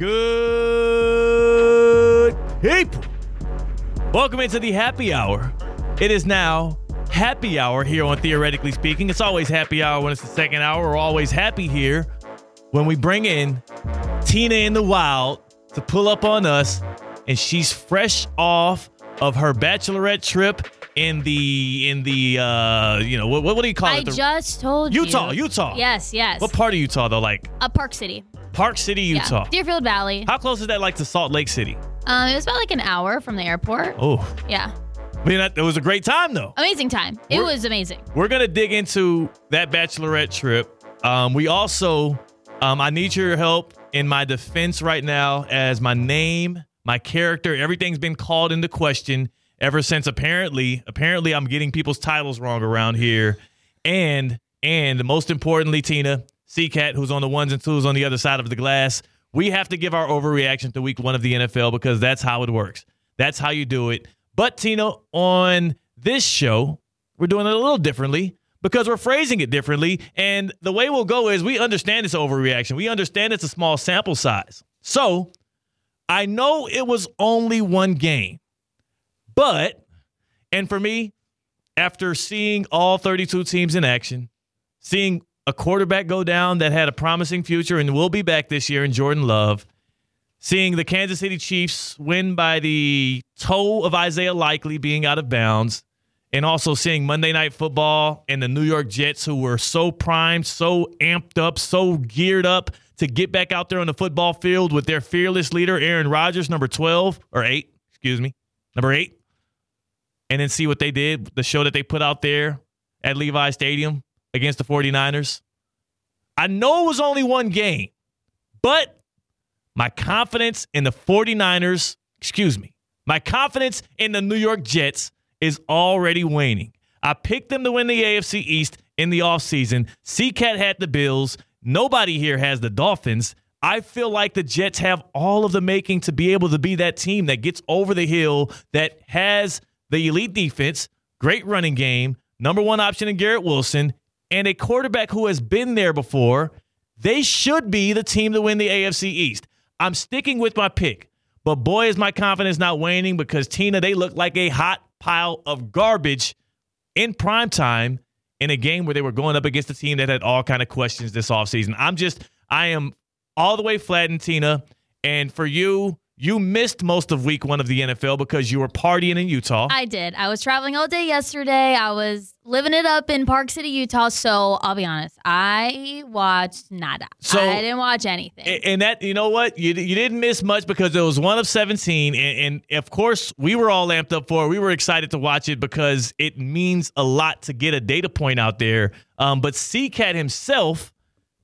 Good people. Welcome into the happy hour. It is now happy hour here on Theoretically Speaking. It's always happy hour when it's the second hour. We're always happy here when we bring in Tina in the Wild to pull up on us, and she's fresh off of her bachelorette trip in the what do you call it? I just told you. Utah. Yes. What part of Utah though? Like Park City. Park City, Utah. Yeah. Deerfield Valley. How close is that like to Salt Lake City? It was about like an hour from the airport. Oh. Yeah. I mean, it was a great time though. Amazing time. It was amazing. We're going to dig into that bachelorette trip. We also, I need your help in my defense right now as my name, my character, everything's been called into question ever since apparently I'm getting people's titles wrong around here. And most importantly, Tina, C-Cat, who's on the ones and twos on the other side of the glass, we have to give our overreaction to week one of the NFL because that's how it works. That's how you do it. But, Tina, on this show, we're doing it a little differently because we're phrasing it differently. And the way we'll go is we understand it's overreaction. We understand it's a small sample size. So I know it was only one game. But, and for me, after seeing all 32 teams in action, seeing a quarterback go down that had a promising future and will be back this year in Jordan Love, seeing the Kansas City Chiefs win by the toe of Isaiah Likely being out of bounds, and also seeing Monday Night Football and the New York Jets, who were so primed, so amped up, so geared up to get back out there on the football field with their fearless leader, Aaron Rodgers, number 8, and then see what they did, the show that they put out there at Levi Stadium against the 49ers. I know it was only one game, but my confidence in the 49ers, my confidence in the New York Jets is already waning. I picked them to win the AFC East in the offseason. C-Cat had the Bills. Nobody here has the Dolphins. I feel like the Jets have all of the making to be able to be that team that gets over the hill, that has the elite defense, great running game, number one option in Garrett Wilson, and a quarterback who has been there before. They should be the team to win the AFC East. I'm sticking with my pick, but boy, is my confidence not waning because, Tina, they look like a hot pile of garbage in prime time in a game where they were going up against a team that had all kind of questions this offseason. I am all the way flattened, Tina, and for you missed most of week one of the NFL because you were partying in Utah. I did. I was traveling all day yesterday. I was living it up in Park City, Utah. So I'll be honest, I watched nada. So I didn't watch anything. And that, you know what? You didn't miss much because it was one of 17. And of course, we were all amped up for it. We were excited to watch it because it means a lot to get a data point out there. But C-Cat himself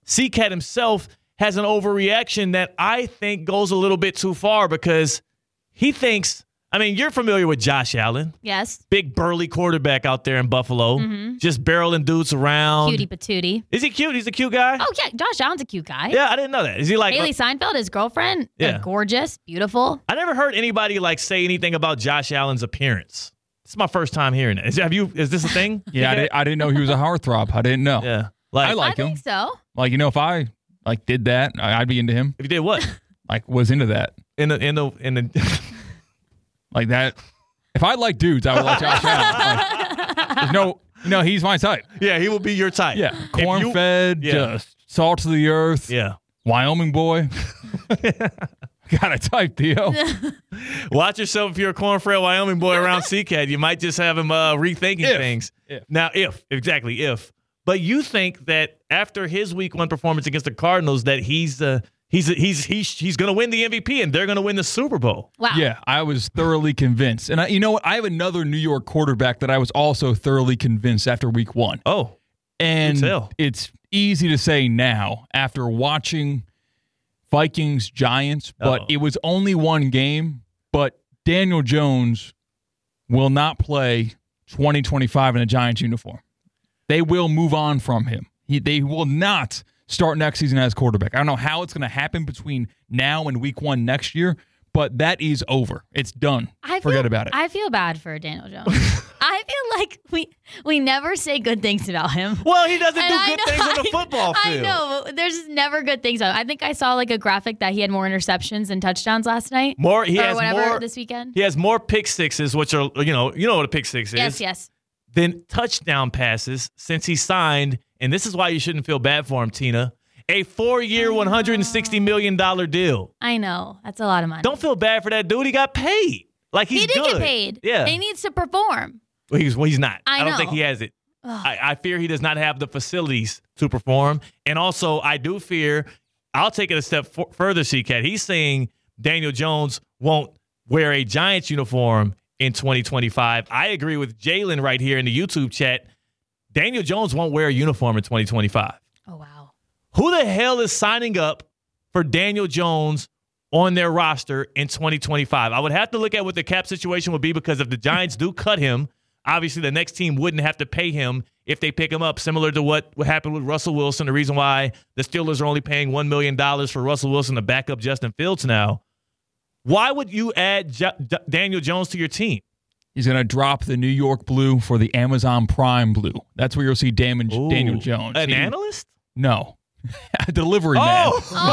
has an overreaction that I think goes a little bit too far because he thinks, I mean, you're familiar with Josh Allen. Yes. Big burly quarterback out there in Buffalo. Mm-hmm. Just barreling dudes around. Cutie patootie. Is he cute? He's a cute guy? Oh, yeah. Josh Allen's a cute guy. Yeah, I didn't know that. Is he like Haley Seinfeld, his girlfriend? Yeah. Gorgeous. Beautiful. I never heard anybody say anything about Josh Allen's appearance. This is my first time hearing it. Is this a thing? Yeah, I didn't know he was a heartthrob. I didn't know. Yeah. I like him. I think so. If I did that, I'd be into him. If you did what? Was into that. In the like that. If I like dudes, I would like Josh Allen. He's my type. Yeah, he will be your type. Yeah, corn-fed, just salt of the earth. Yeah, Wyoming boy. Got a type, Theo. Watch yourself if you're a corn-fed Wyoming boy around C-Cat. You might just have him rethinking things. Now, if. But you think that after his week one performance against the Cardinals, that he's going to win the MVP and they're going to win the Super Bowl? Wow. Yeah, I was thoroughly convinced. And you know what? I have another New York quarterback that I was also thoroughly convinced after week one. Oh, and it's easy to say now after watching Vikings-Giants, but it was only one game. But Daniel Jones will not play 2025 in a Giants uniform. They will move on from him. They will not start next season as quarterback. I don't know how it's going to happen between now and week one next year, but that is over. It's done. Forget about it. I feel bad for Daniel Jones. I feel like we never say good things about him. Well, he doesn't do good things on the football field. I know. There's just never good things about him. I think I saw like a graphic that he had more interceptions than touchdowns last night. He has more this weekend. He has more pick sixes, which are you know what a pick six is. Yes. Than touchdown passes since he signed, and this is why you shouldn't feel bad for him, Tina. A 4-year, $160 million deal. I know. That's a lot of money. Don't feel bad for that dude. He got paid. Like he did get paid. Yeah. He needs to perform. Well, he's not. I don't think he has it. I fear he does not have the facilities to perform. And also, I do fear, I'll take it a step further, C-Cat. He's saying Daniel Jones won't wear a Giants uniform in 2025. I agree with Jalen right here in the YouTube chat. Daniel Jones won't wear a uniform in 2025. Oh, wow. Who the hell is signing up for Daniel Jones on their roster in 2025? I would have to look at what the cap situation would be, because if the Giants do cut him, obviously the next team wouldn't have to pay him if they pick him up, similar to what happened with Russell Wilson. The reason why the Steelers are only paying $1 million for Russell Wilson to back up Justin Fields now. Why would you add Daniel Jones to your team? He's going to drop the New York blue for the Amazon Prime blue. That's where you'll see Daniel Jones. An analyst? No. A delivery man.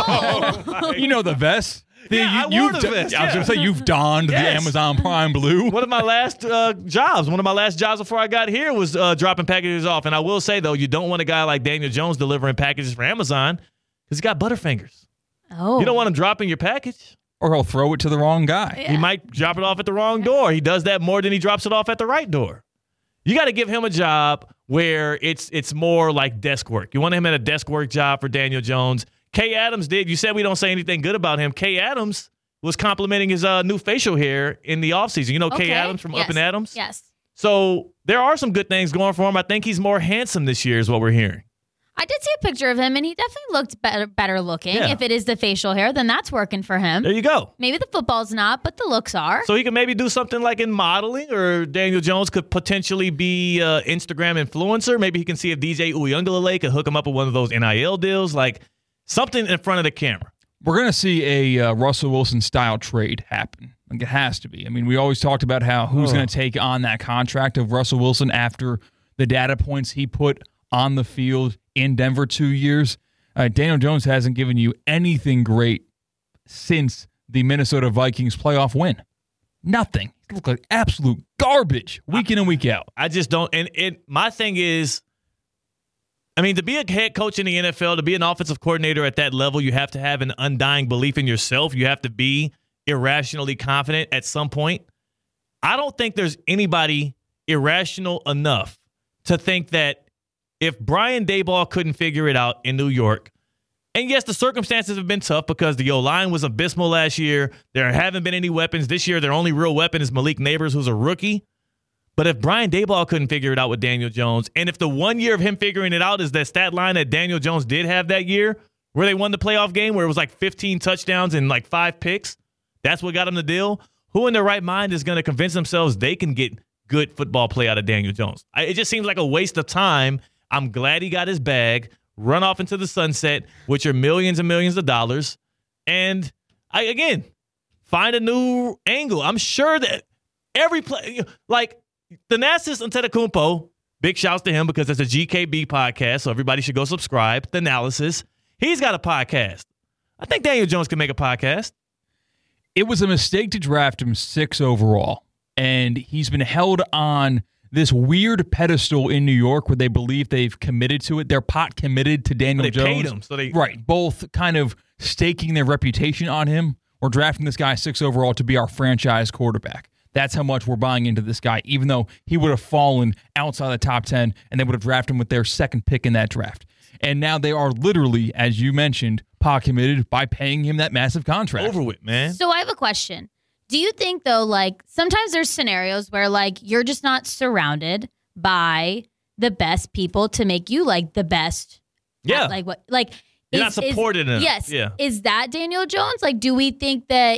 Oh. You know the vest. I wore the vest. I was going to say, you've donned the Amazon Prime blue. One of my last jobs before I got here was dropping packages off. And I will say, though, you don't want a guy like Daniel Jones delivering packages for Amazon because he's got butterfingers. Oh. You don't want him dropping your package. Or he'll throw it to the wrong guy. Yeah. He might drop it off at the wrong door. He does that more than he drops it off at the right door. You got to give him a job where it's more like desk work. You want him at a desk work job for Daniel Jones. Kay Adams did. You said we don't say anything good about him. Kay Adams was complimenting his new facial hair in the offseason. You know Kay Adams from Up and Adams? Yes. So there are some good things going for him. I think he's more handsome this year is what we're hearing. I did see a picture of him, and he definitely looked better looking. Yeah. If it is the facial hair, then that's working for him. There you go. Maybe the football's not, but the looks are. So he could maybe do something like in modeling, or Daniel Jones could potentially be an Instagram influencer. Maybe he can see if DJ Uiagalelei could hook him up with one of those NIL deals, like something in front of the camera. We're going to see a Russell Wilson-style trade happen. Like it has to be. I mean, we always talked about how who's going to take on that contract of Russell Wilson after the data points he put on the field in Denver 2 years. Daniel Jones hasn't given you anything great since the Minnesota Vikings playoff win. Nothing. He looked like absolute garbage week in and week out. I just don't. And my thing is, I mean, to be a head coach in the NFL, to be an offensive coordinator at that level, you have to have an undying belief in yourself. You have to be irrationally confident at some point. I don't think there's anybody irrational enough to think that if Brian Daboll couldn't figure it out in New York, and yes, the circumstances have been tough because the O-line was abysmal last year. There haven't been any weapons. This year, their only real weapon is Malik Neighbors, who's a rookie. But if Brian Daboll couldn't figure it out with Daniel Jones, and if the 1 year of him figuring it out is that stat line that Daniel Jones did have that year, where they won the playoff game, where it was like 15 touchdowns and like 5 picks, that's what got him the deal. Who in their right mind is going to convince themselves they can get good football play out of Daniel Jones? It just seems like a waste of time. I'm glad he got his bag, run off into the sunset, which are millions and millions of dollars. And again, find a new angle. I'm sure that every play, like Thanasis Antetokounmpo, big shouts to him because it's a GKB podcast, so everybody should go subscribe. Thanalysis, he's got a podcast. I think Daniel Jones can make a podcast. It was a mistake to draft him 6 overall, and he's been held on this weird pedestal in New York where they believe they've committed to it. They're pot committed to Daniel Jones. Paid him, so right, both kind of staking their reputation on him. We're drafting this guy 6 overall to be our franchise quarterback. That's how much we're buying into this guy, even though he would have fallen outside the top 10 and they would have drafted him with their second pick in that draft. And now they are literally, as you mentioned, pot committed by paying him that massive contract. Over with, man. So I have a question. Do you think, though, like, sometimes there's scenarios where, like, you're just not surrounded by the best people to make you, like, the best? Yeah. At, like, what? Like, you're not supported enough. Yes. Yeah. Is that Daniel Jones? Like, do we think that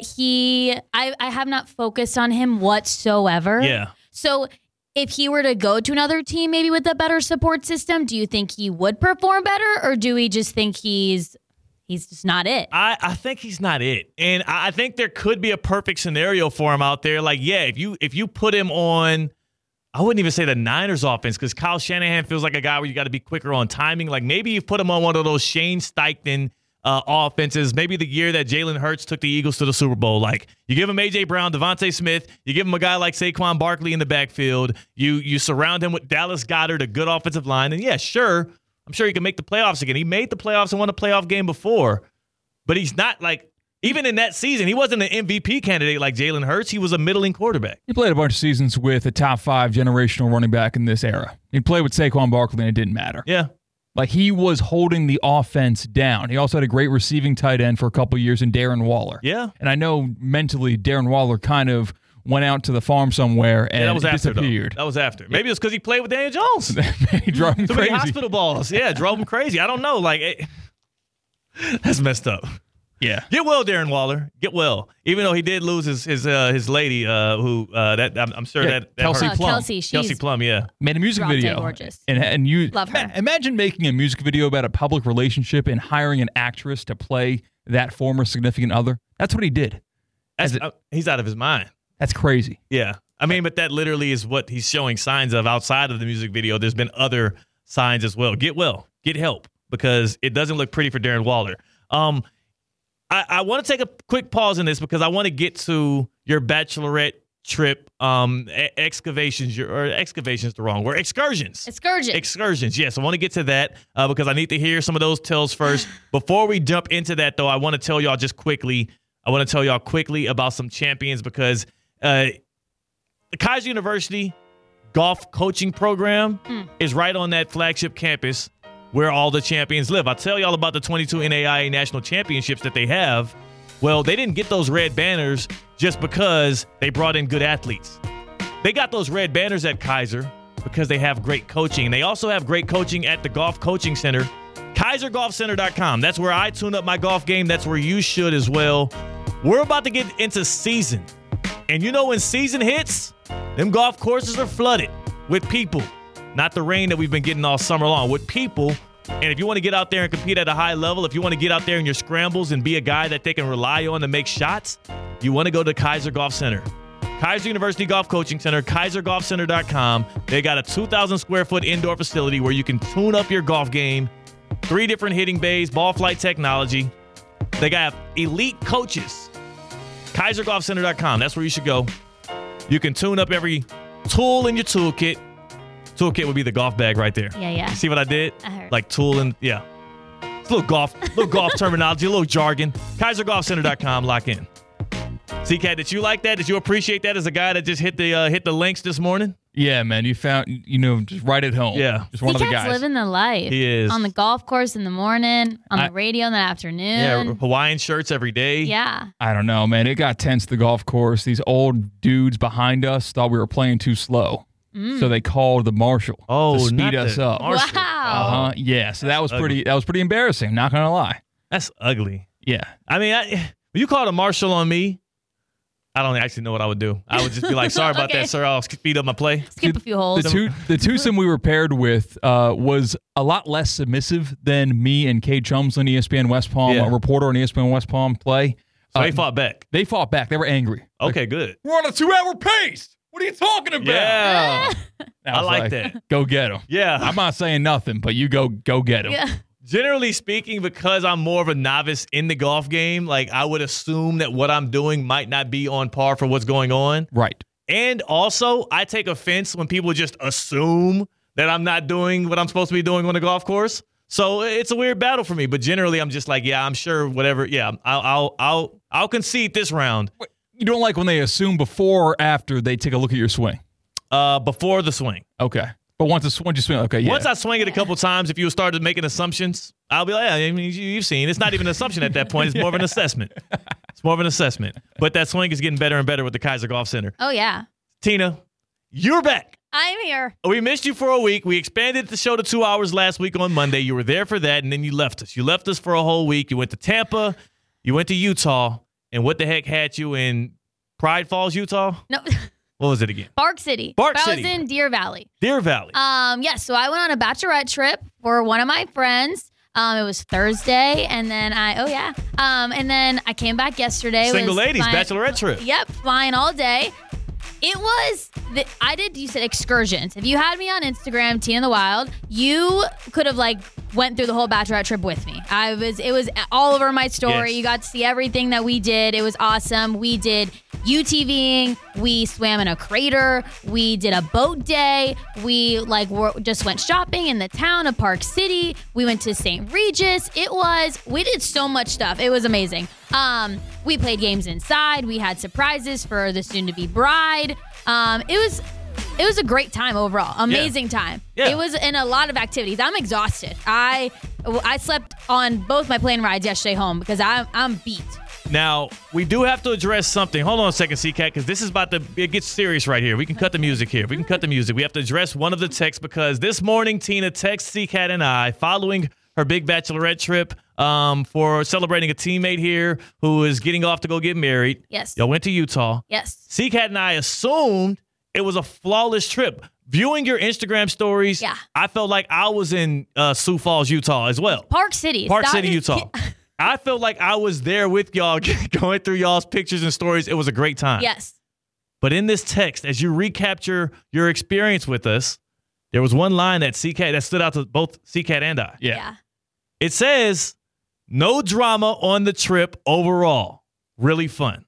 I have not focused on him whatsoever. Yeah. So if he were to go to another team, maybe with a better support system, do you think he would perform better? Or do we just think he's he's just not it. I think he's not it. And I think there could be a perfect scenario for him out there. Like, yeah, if you put him on, I wouldn't even say the Niners offense, because Kyle Shanahan feels like a guy where you got to be quicker on timing. Like, maybe you put him on one of those Shane Steichen offenses, maybe the year that Jalen Hurts took the Eagles to the Super Bowl. Like, you give him A.J. Brown, Devontae Smith, you give him a guy like Saquon Barkley in the backfield, you surround him with Dallas Goedert, a good offensive line, and yeah, sure, I'm sure he can make the playoffs again. He made the playoffs and won a playoff game before, but he's not like, even in that season, he wasn't an MVP candidate like Jalen Hurts. He was a middling quarterback. He played a bunch of seasons with a top 5 generational running back in this era. He played with Saquon Barkley, and it didn't matter. Yeah. Like, he was holding the offense down. He also had a great receiving tight end for a couple years in Darren Waller. Yeah. And I know mentally Darren Waller kind of went out to the farm somewhere and that was after, disappeared. That was after. Maybe it's because he played with Daniel Jones. He drove him Too crazy. many hospital balls. Yeah, drove him crazy. I don't know. Like, that's messed up. Yeah. Get well, Darren Waller. Get well. Even though he did lose his lady, who that I'm sure that Kelsey hurt. Plum. Kelsey Plum, yeah. Made a music Drop-dead video. gorgeous. And you Love her. Imagine making a music video about a public relationship and hiring an actress to play that former significant other. That's what he did. He's out of his mind. That's crazy. Yeah. I mean, but that literally is what he's showing signs of outside of the music video. There's been other signs as well. Get well. Get help, because it doesn't look pretty for Darren Waller. I want to take a quick pause in this because I want to get to your bachelorette trip, excavations is the wrong word. Excursions. Excursions. Yes, I want to get to that because I need to hear some of those tales first. Before we jump into that, though, I want to tell y'all quickly about some champions, because the Kaiser University golf coaching program is right on that flagship campus where all the champions live. I'll tell y'all about the 22 NAIA national championships that they have. Well, they didn't get those red banners just because they brought in good athletes. They got those red banners at Kaiser because they have great coaching. And they also have great coaching at the Golf Coaching Center, KaiserGolfCenter.com. That's where I tune up my golf game. That's where you should as well. We're about to get into season. And you know when season hits, them golf courses are flooded with people. Not the rain that we've been getting all summer long, with people. And if you want to get out there and compete at a high level, if you want to get out there in your scrambles and be a guy that they can rely on to make shots, you want to go to Kaiser Golf Center. Kaiser University Golf Coaching Center, KaiserGolfCenter.com. They got a 2,000 square foot indoor facility where you can tune up your golf game, 3 different hitting bays, ball flight technology. They got elite coaches. KaiserGolfCenter.com. That's where you should go. You can tune up every tool in your toolkit. Toolkit would be the golf bag right there. Yeah. You see what I did? I heard. Like tool and, yeah. It's a little golf terminology, a little jargon. KaiserGolfCenter.com, lock in. C-Cat, did you like that? Did you appreciate that as a guy that just hit the links this morning? Yeah, man. You found, just right at home. Yeah. Just one of the C-Cat's guys. living the life. He is. On the golf course in the morning, on the radio in the afternoon. Yeah, Hawaiian shirts every day. Yeah. I don't know, man. It got tense at the golf course. These old dudes behind us thought we were playing too slow. So they called the marshal to speed us up. Marshal. Wow. Yeah, so that was pretty embarrassing, not gonna lie. That's ugly. Yeah. I mean, when you called a marshal on me, I don't actually know what I would do. I would just be like, sorry about Okay. that, sir. I'll speed up my play. Skip a few holes. The twosome we were paired with was a lot less submissive than me and Kate Chumslin, ESPN West Palm, Yeah. a reporter on ESPN West Palm, play. So they fought back. They fought back. They were angry. Okay, good. We're on a 2-hour pace. What are you talking about? Yeah. I was like that. Go get him. Yeah. I'm not saying nothing, but you go get him. Yeah. Generally speaking, because I'm more of a novice in the golf game, like I would assume that what I'm doing might not be on par for what's going on. Right. And also, I take offense when people just assume that I'm not doing what I'm supposed to be doing on the golf course. So it's a weird battle for me. But generally, I'm just like, yeah, I'm sure whatever. Yeah, I'll concede this round. You don't like when they assume before or after they take a look at your swing? Before the swing. Okay. But once you swing, okay, yeah. Once I swing it a couple times, if you started making assumptions, I'll be like, yeah, I mean, you've seen. It's not even an assumption at that point. It's more of an assessment. It's more of an assessment. But that swing is getting better and better with the Kaiser Golf Center. Oh, yeah. Tina, you're back. I'm here. We missed you for a week. We expanded the show to 2 hours last week on Monday. You were there for that, and then you left us. You left us for a whole week. You went to Tampa. You went to Utah. And what the heck had you in Pride Falls, Utah? No. What was it again? Bark City. Bark But City. I was in Deer Valley. Deer Valley. Yes, so I went on a bachelorette trip for one of my friends. It was Thursday, and then and then I came back yesterday. Single Was ladies, flying- bachelorette trip. Yep, flying all day. It was, you said excursions. If you had me on Instagram, Tina the Wild, you could have went through the whole bachelorette trip with me. It was all over my story. Yes. You got to see everything that we did. It was awesome. We did UTVing. We swam in a crater. We did a boat day. We just went shopping in the town of Park City. We went to St. Regis. We did so much stuff. It was amazing. We played games inside. We had surprises for the soon-to-be bride. It was a great time overall. Amazing time. Yeah. It was in a lot of activities. I'm exhausted. I slept on both my plane rides yesterday home because I'm beat. Now, we do have to address something. Hold on a second, CCAT, because this is it gets serious right here. We can cut the music here. We have to address one of the texts because this morning, Tina texted CCAT and I following her big bachelorette trip for celebrating a teammate here who is getting off to go get married. Yes. Y'all went to Utah. Yes. CCAT and I assumed it was a flawless trip. Viewing your Instagram stories, Yeah. I felt like I was in Sioux Falls, Utah as well. Park City. Park City, Utah. I felt like I was there with y'all, going through y'all's pictures and stories. It was a great time. Yes. But in this text, as you recapture your experience with us, there was one line that stood out to both CCAT and I. Yeah. It says, no drama on the trip overall. Really fun.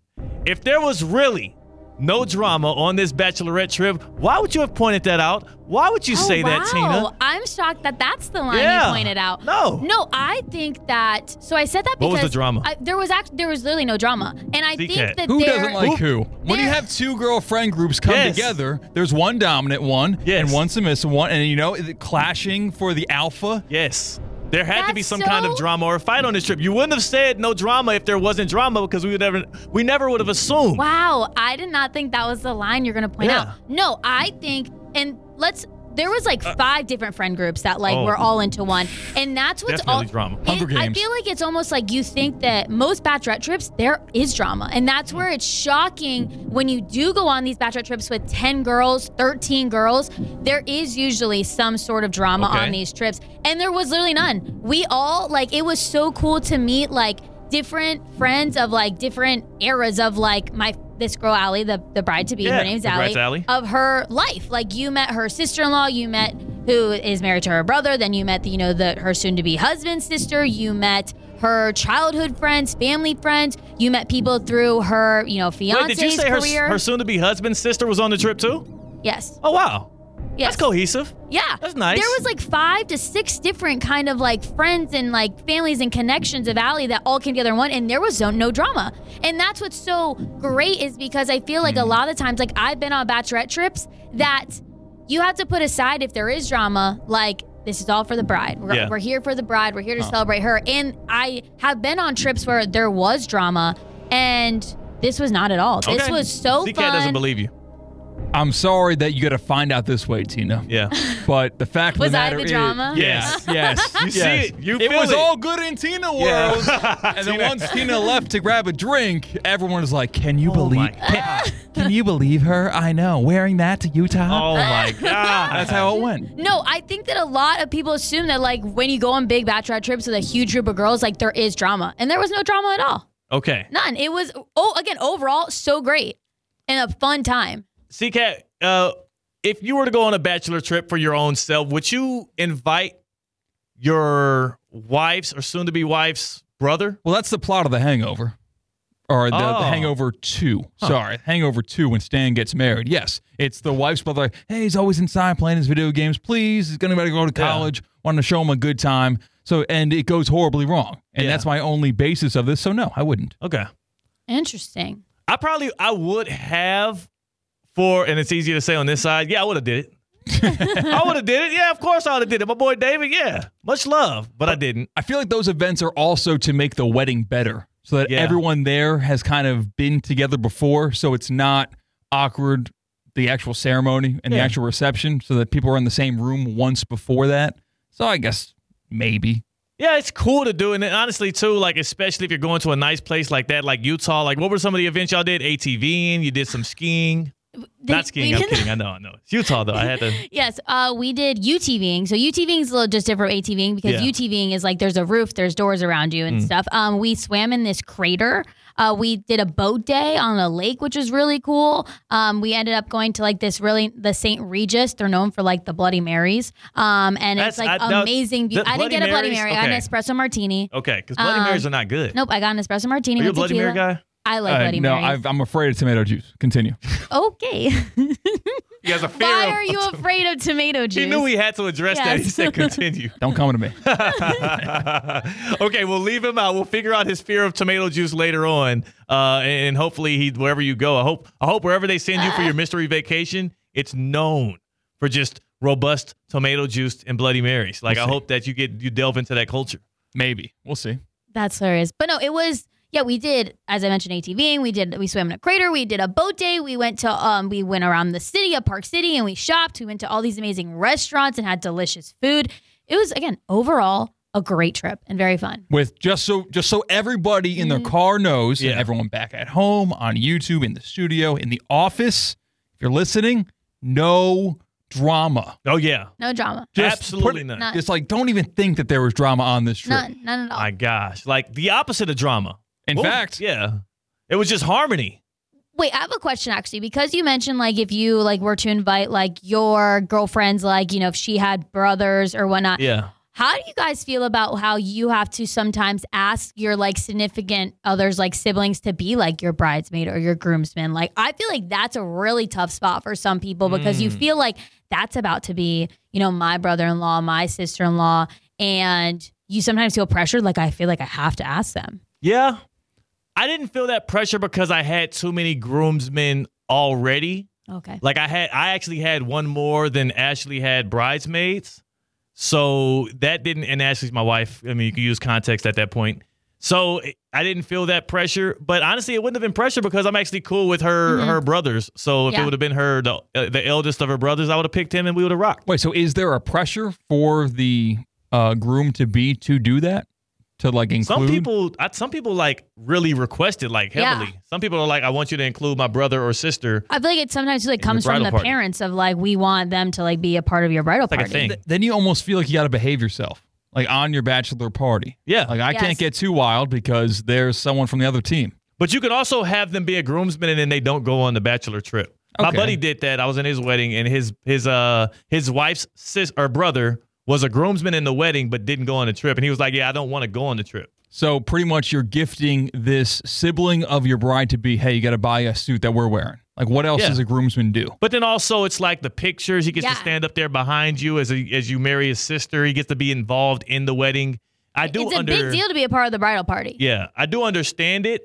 If there was really no drama on this bachelorette trip, why would you have pointed that out? Why would you say that, Tina? I'm shocked that that's the line Yeah. you pointed out. No, I think that. So I said that because What was the drama? there was literally no drama, and I think CCAT. that Who there, doesn't like who? When you there- have two girlfriend groups come Yes. together, there's one dominant one Yes. and one submissive one, and clashing for the alpha. Yes. There had to be That's some kind of so- drama or a fight on this trip. You wouldn't have said no drama if there wasn't drama because we never would have assumed. Wow, I did not think that was the line you're going to point Yeah. out. No, I think, there was 5 different friend groups that Oh. were all into one. And that's what's Definitely all drama. Hunger I Games. feel like it's almost like you think that most bachelorette trips, there is drama. And that's where it's shocking when you do go on these bachelorette trips with 10 girls, 13 girls, there is usually some sort of drama Okay. on these trips. And there was literally none. We all, it was so cool to meet, different friends of different eras of this girl Allie, the bride to be, Yeah, her name's congrats, Allie, Allie. of her life. You met her sister-in-law, you met who is married to her brother, then you met her soon-to-be husband's sister, you met her childhood friends, family friends, you met people through her, fiance's Wait, did you say career. her soon-to-be husband's sister was on the trip too? Yes. Oh, wow. Yes. That's cohesive. Yeah. That's nice. There was 5 to 6 different kind of friends and families and connections of Allie that all came together in one, and there was no drama. And that's what's so great is because I feel like a lot of the times, I've been on bachelorette trips that you have to put aside if there is drama, this is all for the bride. We're here for the bride. We're here to celebrate her. And I have been on trips where there was drama, and this was not at all. This Okay. was so CCAT fun. doesn't believe you. I'm sorry that you got to find out this way, Tina. Yeah. But the fact of Was the I matter the is, drama? yes, yes, You see yes. it. You it feel was it. all good in Tina world. Yeah. And then Tina- once Tina left to grab a drink, everyone was like, "Can you Oh believe? my God. Can you believe her? I know, wearing that to Utah. Oh, my God. That's how it went." No, I think that a lot of people assume that when you go on big bachelorette trips with a huge group of girls, there is drama. And there was no drama at all. Okay. None. It was, overall, so great and a fun time. CCAT, if you were to go on a bachelor trip for your own self, would you invite your wife's or soon-to-be wife's brother? Well, that's the plot of The Hangover. Or the Oh. Hangover 2. Sorry, Hangover 2 when Stan gets married. Yes, it's the wife's brother. Like, hey, he's always inside playing his video games. Please, he's going to go to college. Wanted to show him a good time. So, and it goes horribly wrong. And Yeah. that's my only basis of this. So, no, I wouldn't. Okay. Interesting. I would have and it's easier to say on this side. Yeah, I would have did it. I would have did it. Yeah, of course I would have did it. My boy David, yeah. Much love, but I didn't. I feel like those events are also to make the wedding better so that Yeah. everyone there has kind of been together before. So it's not awkward, the actual ceremony and the Yeah. actual reception, so that people are in the same room once before that. So I guess maybe. Yeah, it's cool to do. And then honestly, too, especially if you're going to a nice place like that, like Utah, what were some of the events y'all did? ATVing, you did some skiing. Not skiing. I'm kidding. I know. It's Utah, though. I had to. Yes, we did UTVing. So UTVing is a little just different from ATVing because UTVing is like there's a roof, there's doors around you and stuff. We swam in this crater. We did a boat day on a lake, which was really cool. We ended up going to like the St. Regis. They're known for like the Bloody Marys. And it's like amazing. I didn't get a Bloody Mary. I got an espresso martini. Okay, because Bloody Marys are not good. Nope, I got an espresso martini. Are you a with Bloody tequila. Mary guy? I like Bloody Marys. No, I'm afraid of tomato juice. Continue. Okay. He has a fear. Why are you afraid of tomato juice? He knew he had to address that. He said continue. Don't come to me. Okay, we'll leave him out. We'll figure out his fear of tomato juice later on. And hopefully wherever you go, I hope wherever they send you for your mystery vacation, it's known for just robust tomato juice and Bloody Marys. Like I hope that you delve into that culture. Maybe. We'll see. That's hilarious. But no, it was we did, as I mentioned, ATVing. We swam in a crater. We did a boat day. We went around the city of Park City and we shopped. We went to all these amazing restaurants and had delicious food. It was, again, overall a great trip and very fun. With just so everybody in the car knows, and everyone back at home, on YouTube, in the studio, in the office, if you're listening, no drama. Oh, yeah. No drama. Absolutely none. Just like, don't even think that there was drama on this trip. None at all. My gosh. Like the opposite of drama. In fact. Yeah. It was just harmony. Wait, I have a question actually, because you mentioned like if you like were to invite like your girlfriends, like, you know, if she had brothers or whatnot. Yeah. How do you guys feel about how you have to sometimes ask your like significant others, like siblings, to be like your bridesmaid or your groomsman? Like, I feel like that's a really tough spot for some people because you feel like that's about to be, you know, my brother-in-law, my sister-in-law, and you sometimes feel pressured. Like, I feel like I have to ask them. Yeah. I didn't feel that pressure because I had too many groomsmen already. Okay. Like I actually had one more than Ashley had bridesmaids. So that didn't, and Ashley's my wife. I mean, you can use context at that point. So I didn't feel that pressure, but honestly, it wouldn't have been pressure because I'm actually cool with her brothers. So if it would have been her, the eldest of her brothers, I would have picked him and we would have rocked. Wait, so is there a pressure for the groom-to-be to do that? To like include? Some people like really requested like heavily. Yeah. Some people are like, I want you to include my brother or sister. I feel like it sometimes like comes from the parents of like, we want them to like be a part of your bridal party. Like a thing. Then you almost feel like you got to behave yourself, like on your bachelor party. Yeah. Like I can't get too wild because there's someone from the other team. But you could also have them be a groomsman and then they don't go on the bachelor trip. Okay. My buddy did that. I was in his wedding and his wife's brother was a groomsman in the wedding but didn't go on the trip. And he was like, yeah, I don't want to go on the trip. So pretty much you're gifting this sibling of your bride-to-be, hey, you got to buy a suit that we're wearing. Like what else does a groomsman do? But then also it's like the pictures. He gets to stand up there behind you as you marry his sister. He gets to be involved in the wedding. It's a big deal to be a part of the bridal party. Yeah, I do understand it.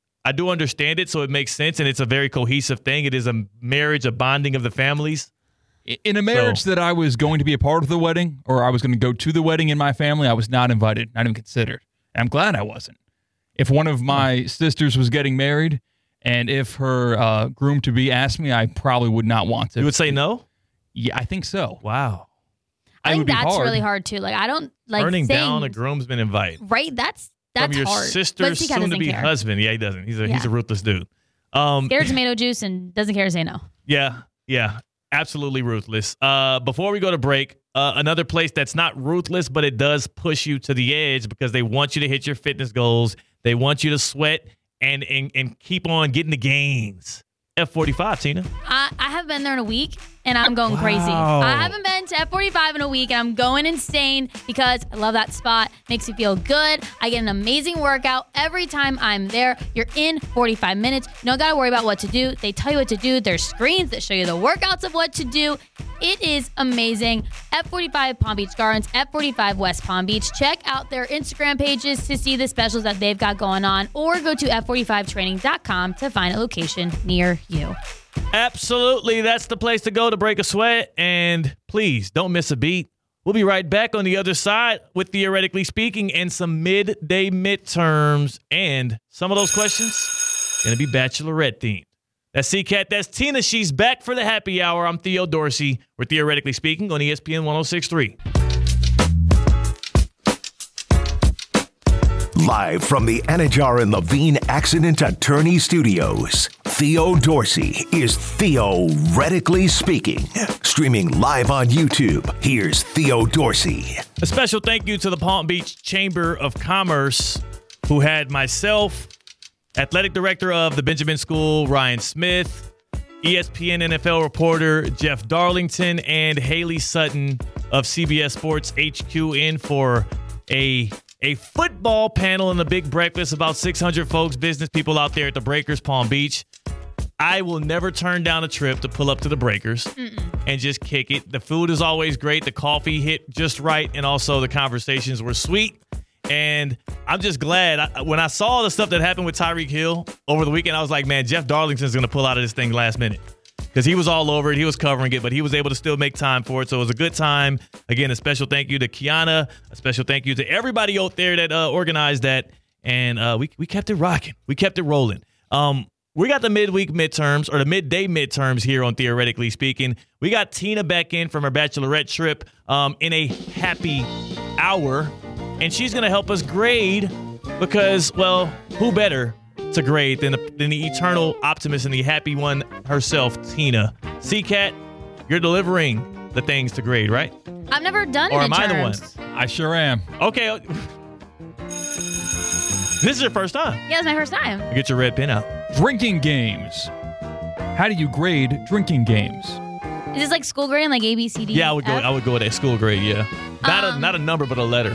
So it makes sense. And it's a very cohesive thing. It is a marriage, a bonding of the families. In a marriage that I was going to be a part of the wedding, or I was going to go to the wedding in my family, I was not invited, not even considered. And I'm glad I wasn't. If one of my sisters was getting married, and if her groom-to-be asked me, I probably would not want to. You would say no? Yeah, I think so. Wow. I think that's really hard, too. Like, I don't like turning down a groomsman invite. Right? That's from your hard. sister's soon-to-be husband. Yeah, he doesn't. He's a ruthless dude. Scared tomato juice and doesn't care to say no. Yeah. Absolutely ruthless. Before we go to break, another place that's not ruthless, but it does push you to the edge because they want you to hit your fitness goals. They want you to sweat and keep on getting the gains. F45, Tina. I have been there in a week, and I'm going crazy. I haven't been to F45 in a week, and I'm going insane because I love that spot. Makes me feel good. I get an amazing workout every time I'm there. You're in 45 minutes. You don't got to worry about what to do. They tell you what to do. There's screens that show you the workouts of what to do. It is amazing. F45 Palm Beach Gardens, F45 West Palm Beach. Check out their Instagram pages to see the specials that they've got going on, or go to F45training.com to find a location near you. Absolutely. That's the place to go to break a sweat. And please don't miss a beat. We'll be right back on the other side with Theoretically Speaking and some midday midterms. And some of those questions going to be Bachelorette themed. That's C-Cat. That's Tina. She's back for the happy hour. I'm Theo Dorsey. We're Theoretically Speaking on ESPN 106.3. Live from the Anajar and Levine Accident Attorney Studios, Theo Dorsey is Theoretically Speaking. Streaming live on YouTube, here's Theo Dorsey. A special thank you to the Palm Beach Chamber of Commerce, who had myself, athletic director of the Benjamin School, Ryan Smith, ESPN NFL reporter Jeff Darlington, and Haley Sutton of CBS Sports HQ in for a football panel and a big breakfast. About 600 folks, business people out there at the Breakers Palm Beach. I will never turn down a trip to pull up to the Breakers and just kick it. The food is always great. The coffee hit just right. And also the conversations were sweet. And I'm just glad. When I saw the stuff that happened with Tyreek Hill over the weekend, I was like, man, Jeff Darlington's going to pull out of this thing last minute. Because he was all over it. He was covering it, but he was able to still make time for it. So it was a good time. Again, a special thank you to Kiana. A special thank you to everybody out there that organized that. And we kept it rocking. We kept it rolling. We got the midweek midterms, or the midday midterms here on Theoretically Speaking. We got Tina back in from her bachelorette trip in a happy hour. And she's going to help us grade because, well, who better to grade than the eternal optimist and the happy one herself, Tina. C-Cat, you're delivering the things to grade, right? I've never done Or midterms. am I the one? I sure am. Okay. This is your first time. Yeah, it's my first time. Get your red pen out. Drinking games. How do you grade drinking games? Is this like school grade, like A, B, C, D? Yeah, I would go with that school grade, yeah. Not a number, but a letter.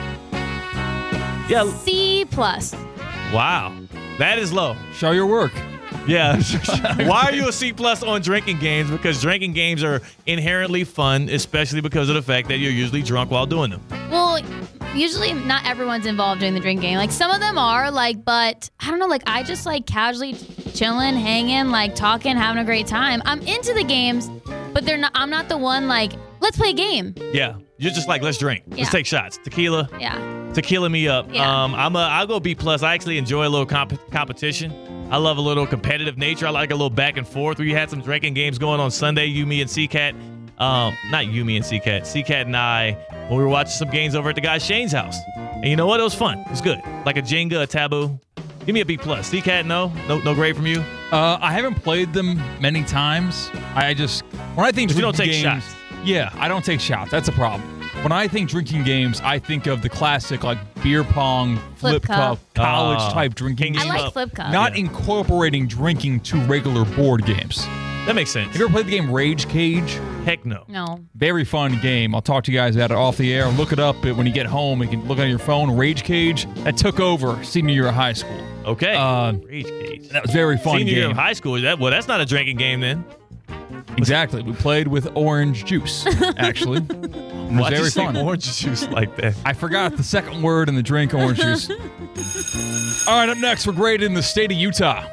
Yeah. C+. Wow. That is low. Show your work. Yeah. Why are you a C+ on drinking games? Because drinking games are inherently fun, especially because of the fact that you're usually drunk while doing them. Well, usually not everyone's involved during the drink game. Like some of them are, like, but I don't know, like I just like casually chilling, hanging, like talking, having a great time. I'm into the games, but I'm not the one like, let's play a game. Yeah. You're just like, let's drink. Yeah. Let's take shots. Tequila. Yeah. Tequila me up. Yeah. I'll go B+. I actually enjoy a little competition. I love a little competitive nature. I like a little back and forth. We had some drinking games going on Sunday, you, me, and C-Cat. Not you, me, and C-Cat. C-Cat and I, when we were watching some games over at the guy Shane's house. And you know what? It was fun. It was good. Like a Jenga, a Taboo. Give me a B+. C-Cat, no grade from you? I haven't played them many times. When I think You don't drinking take games, shots. Yeah, I don't take shots. That's a problem. When I think drinking games, I think of the classic like beer pong, flip cup, college type drinking I games. I like flip cup. Not incorporating drinking to regular board games. That makes sense. Have you ever played the game Rage Cage? Heck no. No. Very fun game. I'll talk to you guys about it off the air. Look it up when you get home. You can look on your phone. Rage Cage. That took over senior year of high school. Okay. Rage Cage. That was a very fun Senior year game. of high school. That's not a drinking game then. Exactly. We played with orange juice, actually. It was Why'd very you say fun. orange juice like that? I forgot the second word in the drink, orange juice. All right, up next, we're grading the state of Utah.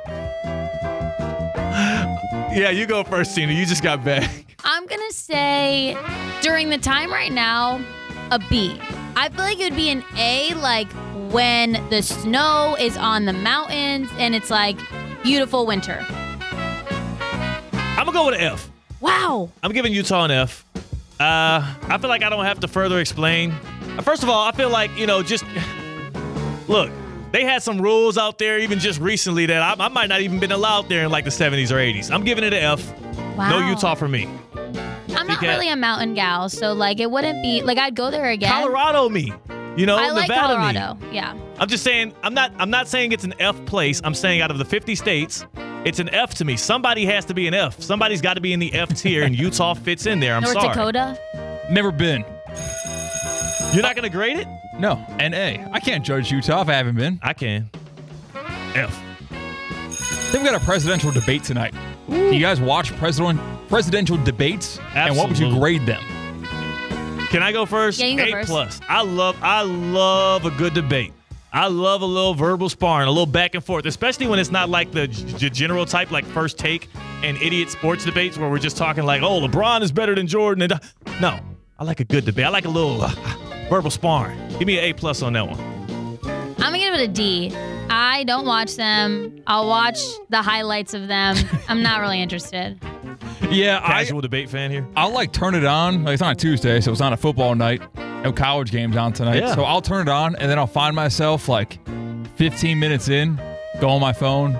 Yeah, you go first, Tina. You just got back. I'm going to say during the time right now, a B. I feel like it would be an A, like when the snow is on the mountains and it's like beautiful winter. I'm going to go with an F. Wow. I'm giving Utah an F. I feel like I don't have to further explain. First of all, I feel like, just look, they had some rules out there even just recently that I might not even been allowed there in like the 70s or 80s. I'm giving it an F. Wow. No Utah for me. I'm not Because- really a mountain gal, so like it wouldn't be like I'd go there again. Colorado me. I like Nevada Colorado. me. Yeah. I'm just saying, I'm not saying it's an F place. I'm saying out of the 50 states, it's an F to me. Somebody has to be an F. Somebody's got to be in the F tier, and Utah fits in there. I'm North sorry. Dakota. Never been. You're not going to grade it? No, an A. I can't judge Utah if I haven't been. I can. F. They've got a presidential debate tonight. Do you guys watch presidential debates? And what would you Absolutely. grade them? Can I go first? Yeah, you can go A first. plus. I love a good debate. I love a little verbal sparring, a little back and forth, especially when it's not like the general type, like First Take and idiot sports debates where we're just talking like, oh, LeBron is better than Jordan. No, I like a good debate. I like a little verbal sparring. Give me an A plus on that one. I'm gonna give it a D. I don't watch them. I'll watch the highlights of them. I'm not really interested. Yeah, Casual debate fan here. I'll like turn it on. Like, it's on a Tuesday, so it's not a football night. No college games on tonight. Yeah. So I'll turn it on, and then I'll find myself like 15 minutes in, go on my phone,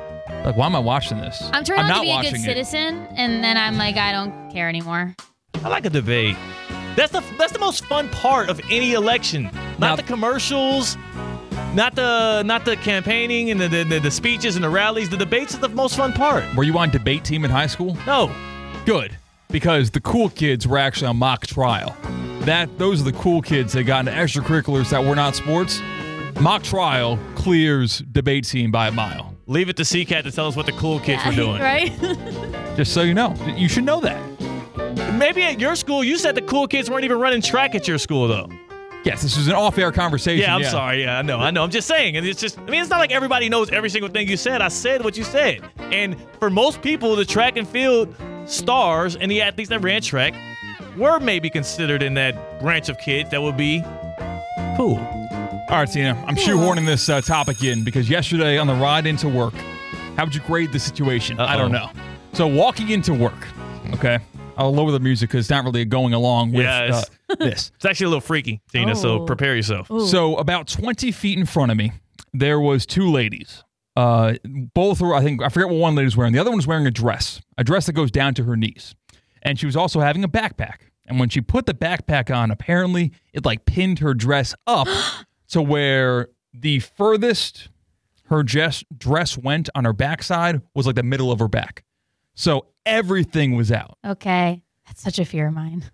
Like, why am I watching this? I'm trying not to be a good watching it. citizen, and then I'm like, I don't care anymore. I like a debate. That's the most fun part of any election. Not the commercials, not the campaigning and the speeches and the rallies. The debates is the most fun part. Were you on debate team in high school? No. Good, because the cool kids were actually on mock trial. Those are the cool kids that got into extracurriculars that were not sports. Mock trial clears debate team by a mile. Leave it to CCAT to tell us what the cool kids were doing. Right? Just so you know. You should know that. Maybe at your school, you said the cool kids weren't even running track at your school, though. Yes, this is an off-air conversation. Yeah, I'm sorry. Yeah, I know. I'm just saying. And it's just, it's not like everybody knows every single thing you said. I said what you said. And for most people, the track and field stars and the athletes that ran track were maybe considered in that branch of kids that would be cool. All right, Tina, I'm shoehorning this topic in because yesterday on the ride into work, how would you grade the situation? I don't know. So walking into work, okay, I'll lower the music because it's not really going along with this. It's actually a little freaky, Tina, so prepare yourself. Ooh. So about 20 feet in front of me, there was two ladies. Both were, I forget what one lady was wearing. The other one was wearing a dress that goes down to her knees. And she was also having a backpack. And when she put the backpack on, apparently it like pinned her dress up to where the furthest her dress went on her backside was like the middle of her back. So everything was out. Okay. That's such a fear of mine.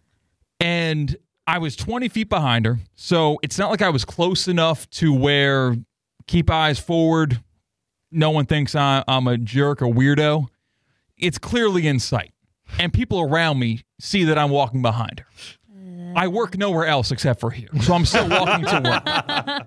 And I was 20 feet behind her. So it's not like I was close enough to where keep eyes forward. No one thinks I'm a jerk or weirdo. It's clearly in sight. And people around me see that I'm walking behind her. I work nowhere else except for here. So I'm still walking to work.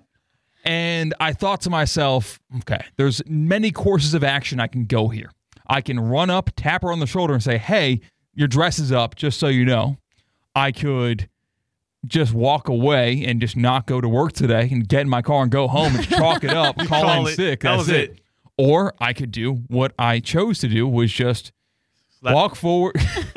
And I thought to myself, okay, there's many courses of action I can go here. I can run up, tap her on the shoulder and say, hey, your dress is up, just so you know. I could just walk away and just not go to work today and get in my car and go home and chalk it up, call in sick. That was it. Or I could do what I chose to do, was just walk forward.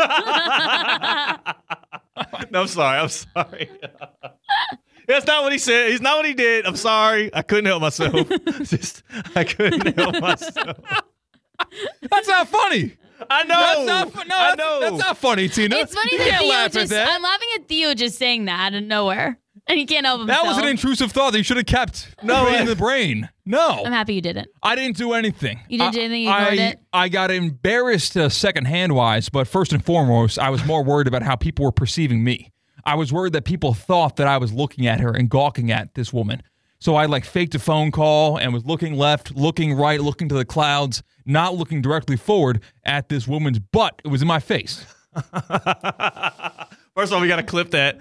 No, I'm sorry. That's not what he said. He's not what he did. I'm sorry. I couldn't help myself. I couldn't help myself. That's not funny. I know. That's not funny, Tina. It's funny You that can't Theo laugh at that. I'm laughing at Theo just saying that out of nowhere. And he can't help himself. That was an intrusive thought that you should have kept in the brain. No. I'm happy you didn't. I didn't do anything. You didn't do anything? You ignored it? I got embarrassed secondhand-wise, but first and foremost, I was more worried about how people were perceiving me. I was worried that people thought that I was looking at her and gawking at this woman. So I faked a phone call and was looking left, looking right, looking to the clouds, not looking directly forward at this woman's butt. It was in my face. First of all, we got to clip that.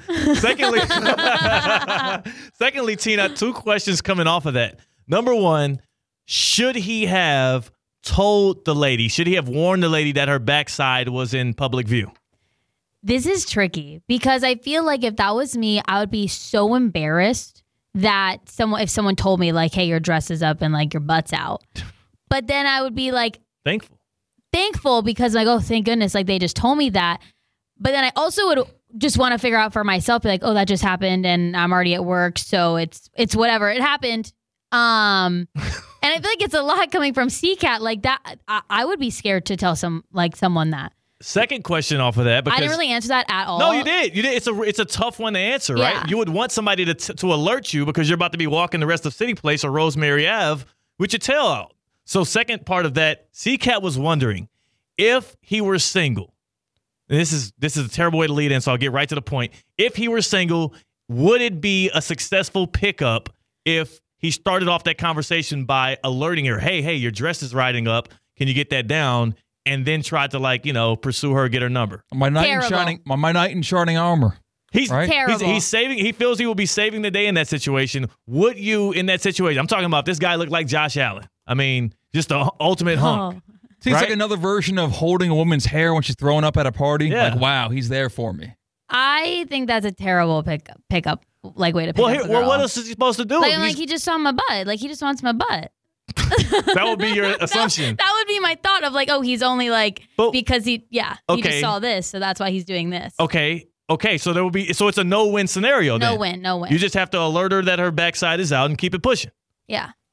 Secondly, Tina, two questions coming off of that. Number one, should he have told the lady, should he have warned the lady that her backside was in public view? This is tricky because I feel like if that was me, I would be so embarrassed that if someone told me hey, your dress is up and your butt's out. But then I would be thankful because oh, thank goodness, they just told me that. But then I also would just want to figure out for myself, be oh, that just happened and I'm already at work, so it's whatever. It happened. And I feel like it's a lot coming from CCAT like that. I would be scared to tell someone that. Second question off of that, because I didn't really answer that at all. No, you did. It's a tough one to answer, right? Yeah. You would want somebody to alert you because you're about to be walking the rest of City Place or Rosemary Ave with your tail out. So second part of that, CCAT was wondering if he were single. And this is a terrible way to lead in, so I'll get right to the point. If he were single, would it be a successful pickup if he started off that conversation by alerting her, hey, your dress is riding up. Can you get that down? And then tried to pursue her, get her number. My knight in shining armor. He's right? Terrible. He's saving. He feels he will be saving the day in that situation. Would you, in that situation? I'm talking about this guy looked like Josh Allen. I mean, just the ultimate hunk. See, it's right? like another version of holding a woman's hair when she's throwing up at a party. Yeah. Wow, he's there for me. I think that's a terrible pickup way to pick up a girl. Well, what else is he supposed to do? He just saw my butt. He just wants my butt. That would be your assumption. That would be my thought of oh, he's only because he just saw this, so that's why he's doing this. Okay. So it's a no-win scenario then. No win. You just have to alert her that her backside is out and keep it pushing. Yeah.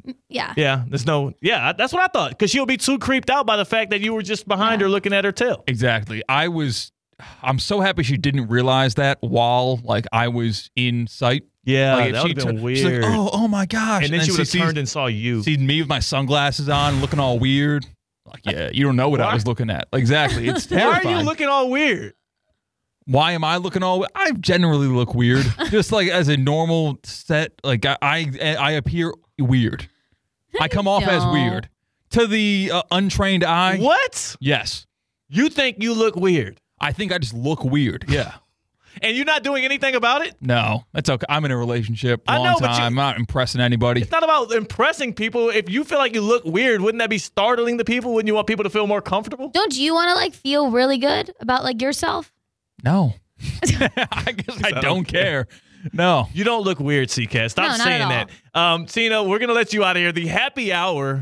Yeah. Yeah, that's what I thought. Because she'll be too creeped out by the fact that you were just behind her looking at her tail. Exactly. I'm so happy she didn't realize that while I was in sight. Yeah, like, that would have been weird. She's like, oh my gosh. And then she would have turned and saw you. Seen me with my sunglasses on, looking all weird. Like, yeah, you don't know what I was looking at. Exactly. It's terrifying. Why are you looking all weird? Why am I looking all weird? I generally look weird. Just as a normal set, I appear weird. I come off as weird. To the untrained eye. What? Yes. You think you look weird? I think I just look weird. Yeah. And you're not doing anything about it? No, that's okay. I'm in a relationship, I know, but time. I'm not impressing anybody. It's not about impressing people. If you feel like you look weird, wouldn't that be startling to people? Wouldn't you want people to feel more comfortable? Don't you want to feel really good about yourself? No. I guess I don't care. No. You don't look weird, C-Cat. Stop saying that. Tina, we're going to let you out of here. The happy hour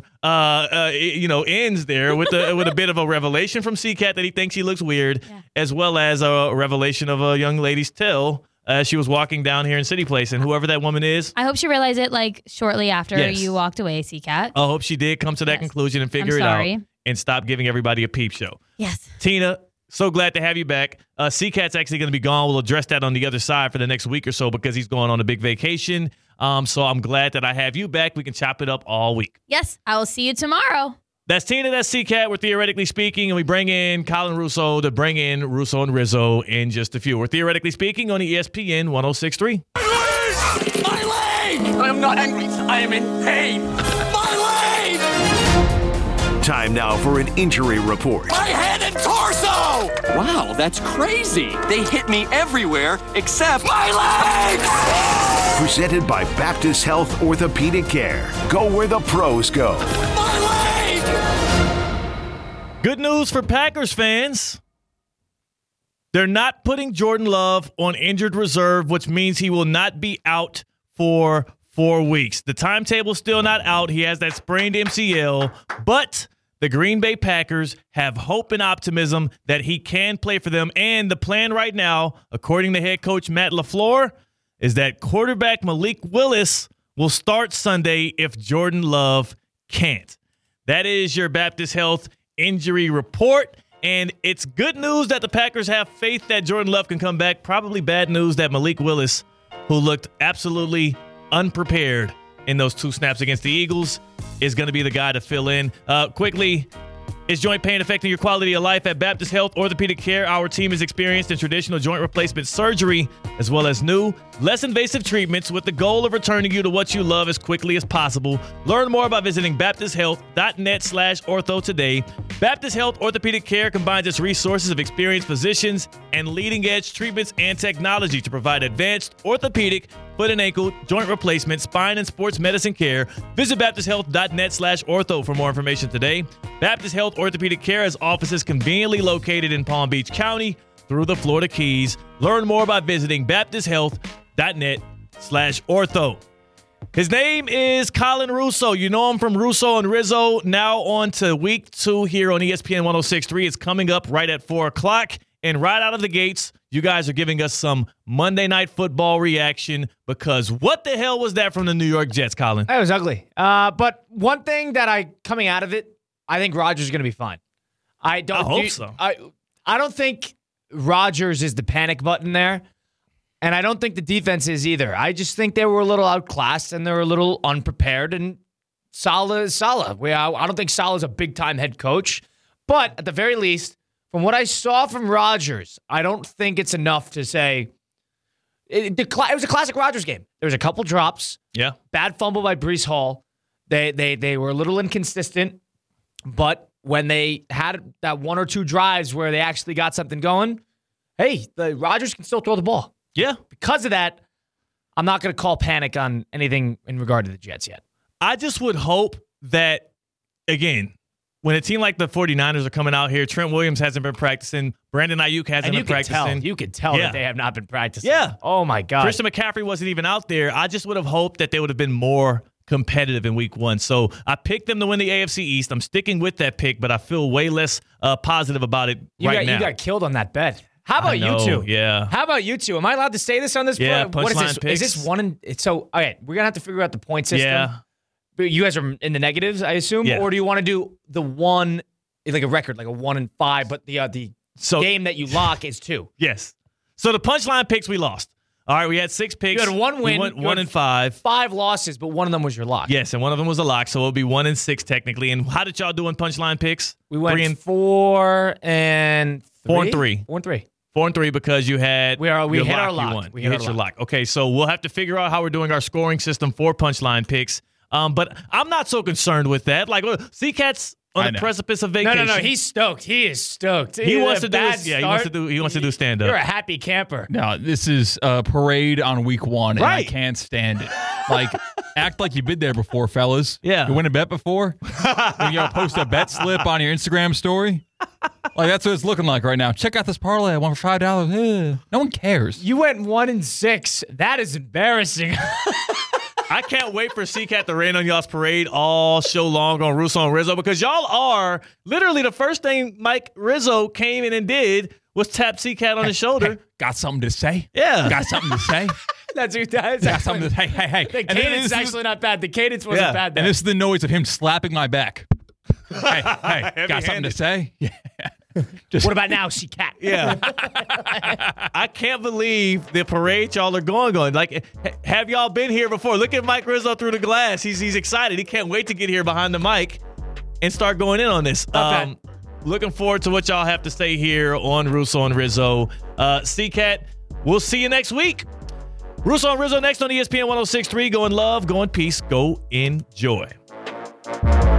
ends there with a bit of a revelation from C-Cat that he thinks he looks weird, as well as a revelation of a young lady's tail as she was walking down here in City Place. And whoever that woman is, I hope she realized it shortly after you walked away, C-Cat. I hope she did come to that conclusion and figure it out and stop giving everybody a peep show. Yes. Tina, so glad to have you back. C-Cat's actually going to be gone. We'll address that on the other side for the next week or so because he's going on a big vacation. So I'm glad that I have you back. We can chop it up all week. Yes, I will see you tomorrow. That's Tina, that's C-Cat. We're Theoretically Speaking, and we bring in Colin Russo to bring in Russo and Rizzo in just a few. We're Theoretically Speaking on ESPN 106.3. My leg! I am not angry. I am in pain. My leg! Time now for an injury report. My head and torso! Wow, that's crazy. They hit me everywhere except my legs! Presented by Baptist Health Orthopedic Care. Go where the pros go. My leg! Good news for Packers fans. They're not putting Jordan Love on injured reserve, which means he will not be out for 4 weeks. The timetable's still not out. He has that sprained MCL, but the Green Bay Packers have hope and optimism that he can play for them. And the plan right now, according to head coach Matt LaFleur, is that quarterback Malik Willis will start Sunday if Jordan Love can't. That is your Baptist Health injury report. And it's good news that the Packers have faith that Jordan Love can come back. Probably bad news that Malik Willis, who looked absolutely unprepared in those 2 snaps against the Eagles, is going to be the guy to fill in. Quickly, is joint pain affecting your quality of life? At Baptist Health Orthopedic Care, our team is experienced in traditional joint replacement surgery, as well as new, less invasive treatments with the goal of returning you to what you love as quickly as possible. Learn more by visiting baptisthealth.net/ortho today. Baptist Health Orthopedic Care combines its resources of experienced physicians and leading-edge treatments and technology to provide advanced orthopedic, foot and ankle, joint replacement, spine, and sports medicine care. Visit baptisthealth.net/ortho for more information today. Baptist Health Orthopedic Care has offices conveniently located in Palm Beach County through the Florida Keys. Learn more by visiting baptisthealth.net/ortho. His name is Colin Russo. You know him from Russo and Rizzo. Now on to week 2 here on ESPN 106.3. It's coming up right at 4 o'clock. And right out of the gates, you guys are giving us some Monday Night Football reaction because what the hell was that from the New York Jets, Colin? That was ugly. But one thing coming out of it, I think Rodgers is going to be fine. I hope so. I don't think Rodgers is the panic button there, and I don't think the defense is either. I just think they were a little outclassed and they were a little unprepared, and Saleh is Saleh. I don't think Saleh's a big-time head coach, but at the very least, from what I saw from Rodgers, I don't think it's enough to say it was a classic Rodgers game. There was a couple drops. Yeah. Bad fumble by Breece Hall. They were a little inconsistent, but when they had that 1 or 2 drives where they actually got something going, hey, the Rodgers can still throw the ball. Yeah. Because of that, I'm not going to call panic on anything in regard to the Jets yet. I just would hope that, again, when a team like the 49ers are coming out here, Trent Williams hasn't been practicing, Brandon Ayuk hasn't been practicing. You could tell that they have not been practicing. Yeah. Oh, my God. Christian McCaffrey wasn't even out there. I just would have hoped that they would have been more competitive in week 1. So I picked them to win the AFC East. I'm sticking with that pick, but I feel way less positive about it now. You got killed on that bet. How about you two? Yeah. How about you two? Am I allowed to say this on this? Yeah, what is this? punchline picks. Is this one? So, okay, we're going to have to figure out the point system. Yeah. But you guys are in the negatives, I assume? Yeah. Or do you want to do the one, like a record, like a 1-5, but the game that you lock is 2? Yes. So the punchline picks we lost. All right, we had 6 picks. You had 1 win. We went 1-5. 5 losses, but one of them was your lock. Yes, and one of them was a lock, so it'll be 1-6 technically. And how did y'all do on punchline picks? We went 3 and 4 and 3. 4 and 3. 4 and 3. 4 and 3 because you had We your hit our lock. lock. You won. We You hit hit our your lock. Okay, so we'll have to figure out how we're doing our scoring system for punchline picks. But I'm not so concerned with that. Like, look, C-Cat's on the precipice of vacation. No. He's stoked. He is stoked. He wants to do bad his, he wants to do stand up. You're a happy camper. No, this is a parade on week 1, and I Right. can't stand it. Like, act like you've been there before, fellas. Yeah. You win a bet before? And you post a bet slip on your Instagram story? Like, that's what it's looking like right now. Check out this parlay. I won for $5. No one cares. You went 1-6. That is embarrassing. I can't wait for C-Cat to rain on y'all's parade all show long on Russo and Rizzo because y'all are literally the first thing Mike Rizzo came in and did was tap C-Cat on his shoulder. Hey, got something to say? Yeah. Got something to say? That's your dad. Got something to say? Hey. The And then cadence is this actually not bad. The cadence wasn't Yeah. bad. And Then. this is the noise of him slapping my back. Hey, got something to Heavy-handed. say? Yeah. What about now, Cat? Yeah. I can't believe the parade y'all are going on. Like, have y'all been here before? Look at Mike Rizzo through the glass. He's excited. He can't wait to get here behind the mic and start going in on this. bad. Looking forward to what y'all have to say here on Russo and Rizzo. C-Cat, we'll see you next week. Russo and Rizzo next on ESPN 106.3. Go in love, go in peace, go enjoy.